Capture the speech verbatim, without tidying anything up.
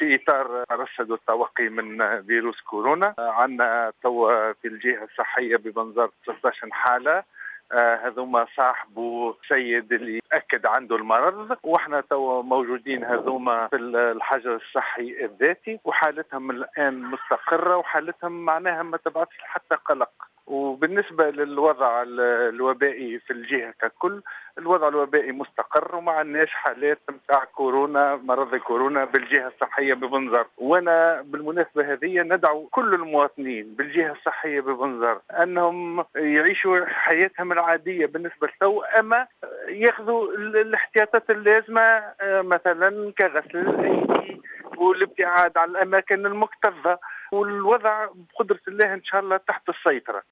في إطار الرصد والتوقي من فيروس كورونا. عندنا توا في الجهة الصحية ببنزرت ستة عشر حالة، هذوما صاحبوا سيد اللي أكد عنده المرض، واحنا توا موجودين هذوما في الحجر الصحي الذاتي، وحالتهم الآن مستقرة وحالتهم معناها ما تبعثش حتى قلق. وبالنسبة للوضع الوبائي في الجهة ككل، الوضع الوبائي مستقر وما عندناش حالات متاع كورونا مرض كورونا بالجهة الصحية ببنزرت. وانا بالمناسبة هذه ندعو كل المواطنين بالجهة الصحية ببنزرت انهم يعيشوا حياتهم العادية بالنسبة للتو، اما ياخذوا الاحتياطات اللازمة، مثلا كغسل الايدي والابتعاد عن الاماكن المكتظة، والوضع بقدرة الله ان شاء الله تحت السيطرة.